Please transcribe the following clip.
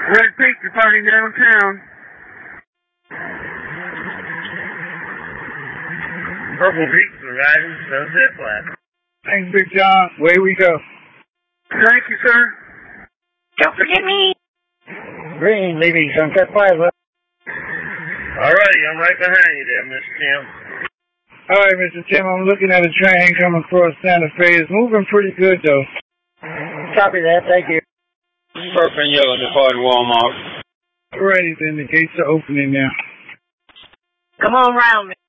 Red Peak departing downtown. Purple Peaks arriving, Sunset Flats. Thanks, Big John. Away we go. Thank you, sir. Don't forget me. Green, leaving Sunset Plaza. Alrighty, I'm right behind you there, Mr. Tim. All right, Mr. Tim, I'm looking at a train coming across Santa Fe. It's moving pretty good, though. Copy that, thank you. Purple and yellow departing Walmart. Alrighty then, the gates are opening now. Come on round,